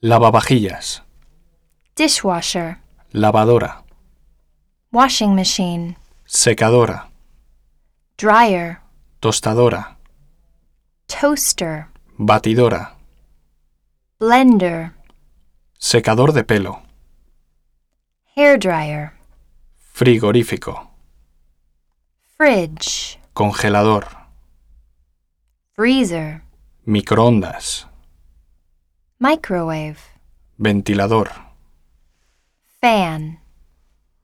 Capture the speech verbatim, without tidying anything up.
Lavavajillas. Dishwasher. Lavadora. Washing machine. Secadora. Dryer. Tostadora. Toaster. Batidora. Blender. Secador de pelo. Hairdryer. Frigorífico. Fridge. Congelador. Freezer. Microondas. Microwave. Ventilador. Fan.